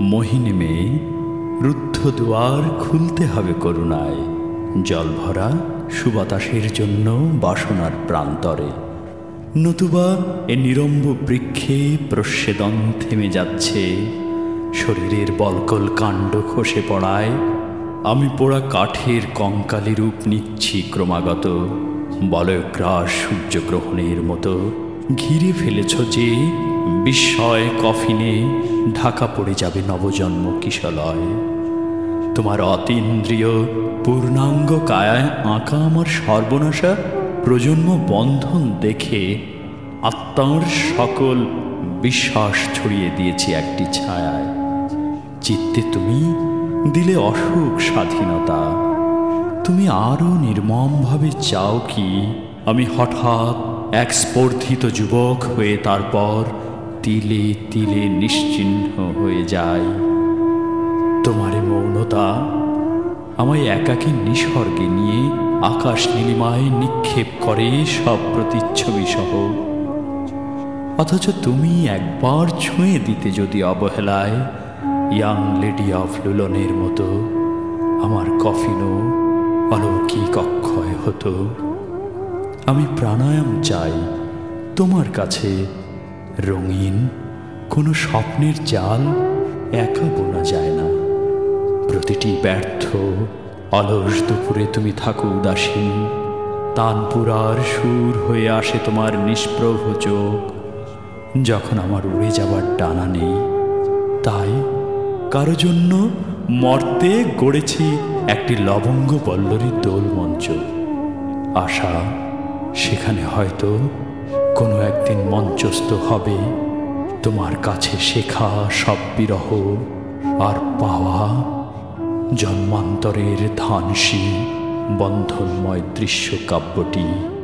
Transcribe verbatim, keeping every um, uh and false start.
মোহিনী মেয়ে, রুদ্ধ দুয়ার খুলতে হবে করুণায়, জল ভরা সুবাতাসের জন্য বাসনার প্রান্তরে। নতুবা এ নিরম্ব বৃক্ষে প্রস্বেদন থেমে যাচ্ছে, শরীরের বলকল কাণ্ড খসে পড়ায় আমি পোড়া কাঠের কঙ্কালি রূপ নিচ্ছি ক্রমাগত। বলয়গ্রাস সূর্যগ্রহণের মতো ঘিরে ফেলেছ যে বিস্ময় কফিনে ঢাকা পড়ে যাবে নবজন্ম কিশলয়। তোমার অতীন্দ্রিয় পূর্ণাঙ্গ কায়ায় আঁকা আমার সর্বনাশা প্রজন্ম বন্ধন দেখে আত্মার সকল বিশ্বাস ছড়িয়ে দিয়েছি একটি ছায়ায়। চিত্তে তুমি দিলে অসুখ স্বাধীনতা। তুমি আরও নির্মমভাবে চাও কি আমি হঠাৎ এক স্পর্ধিত যুবক হয়ে তারপর তিলে তিলে নিশ্চিহ্ন হয়ে যাই। তোমার মৌনতা আমায় একাকী নিসর্গে নিয়ে আকাশ নীলিমায় নিক্ষেপ করে সব প্রতিচ্ছবি সহ। অথচ তুমি একবার ছুঁয়ে দিতে যদি অবহেলায় ইয়াং লেডি অফ লুলনের মতো, আমার কফিনও অলৌকিক অক্ষয় হতো। আমি প্রাণায়াম চাই তোমার কাছে, রঙিন কোনো স্বপ্নের জাল একা বোনা যায় না। প্রতিটি ব্যর্থ অলস দুপুরে তুমি থাকো উদাসীন, তানপুরার সুর হয়ে আসে তোমার নিষ্প্রভ চোখ। যখন আমার উড়ে যাবার ডানা নেই, তাই কারো জন্য মর্তে গড়েছি একটি লবঙ্গ পল্লরীর দোলমঞ্চ। আশা সেখানে হয়তো কোনো একদিন মঞ্চস্থ হবে তোমার কাছে শেখা সব বিরহ আর পাওয়া জন্মান্তরের ধানসী বন্ধনময় দৃশ্য কাব্যটি।